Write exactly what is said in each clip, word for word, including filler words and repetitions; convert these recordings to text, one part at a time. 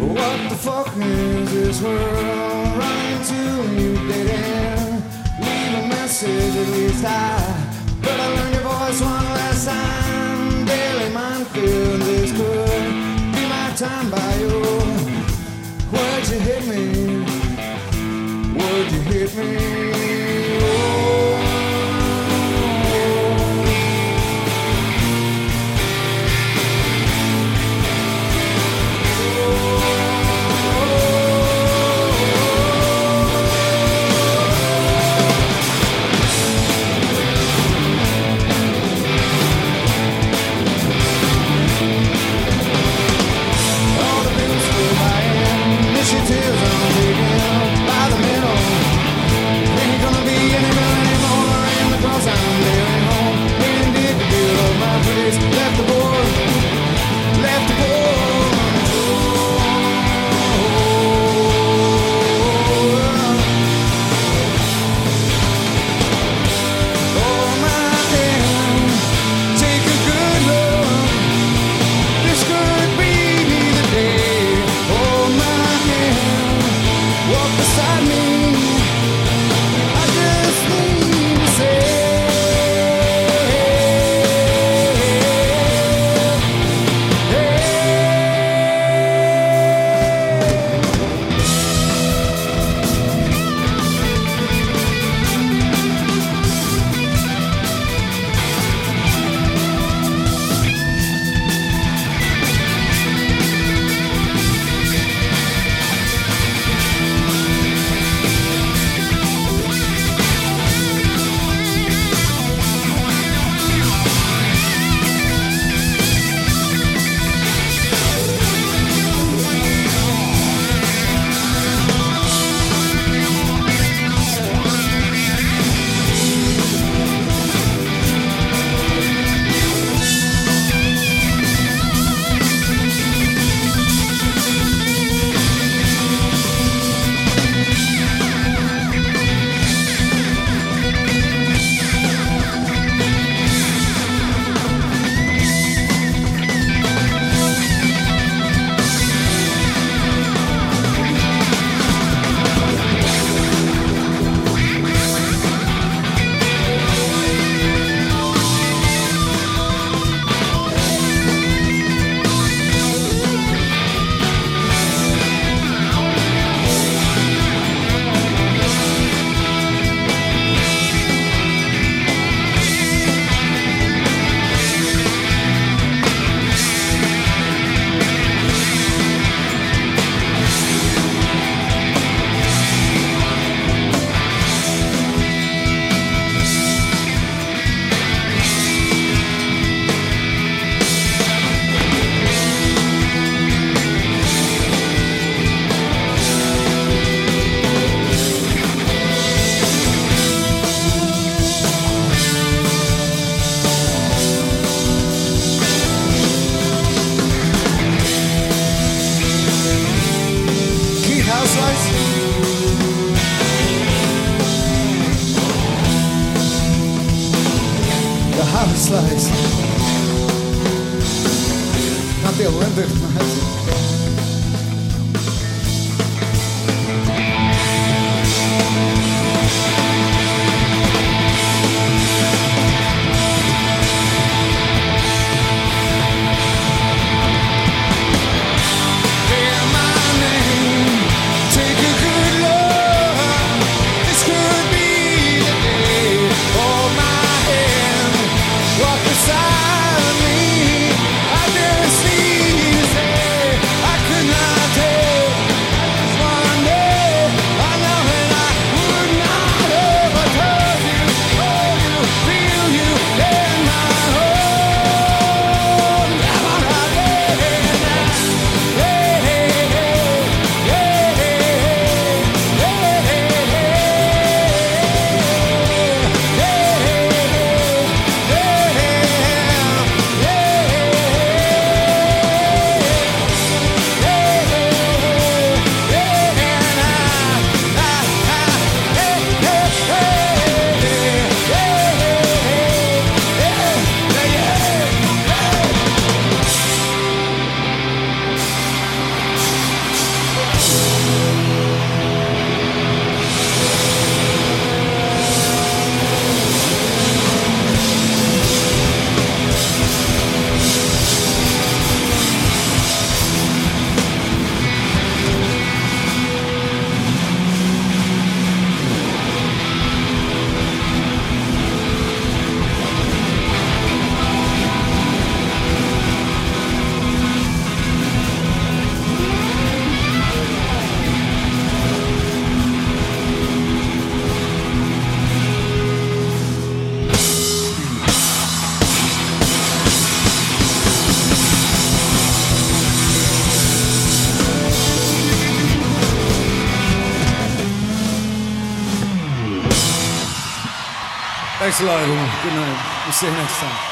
What the fuck is this world running to you dead end? Leave a message, at least I better learn your voice one last time. Daily minefield, this could be my time by you. Would you hit me? Would you hit me? Oh. Initiatives I'm taking by the middle. Ain't gonna be any better anymore. And because I'm leaving home, ain't did the deal of my place. Left the board, left the board. Oh my hand, take a good look. This could be the day. Walk beside me. I just need to say, slice. Not the Olympics, beside me, I just need to say Thanks a lot, everyone. Good night. We'll see you next time.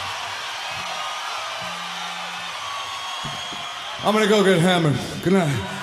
I'm gonna go get hammered. Good night.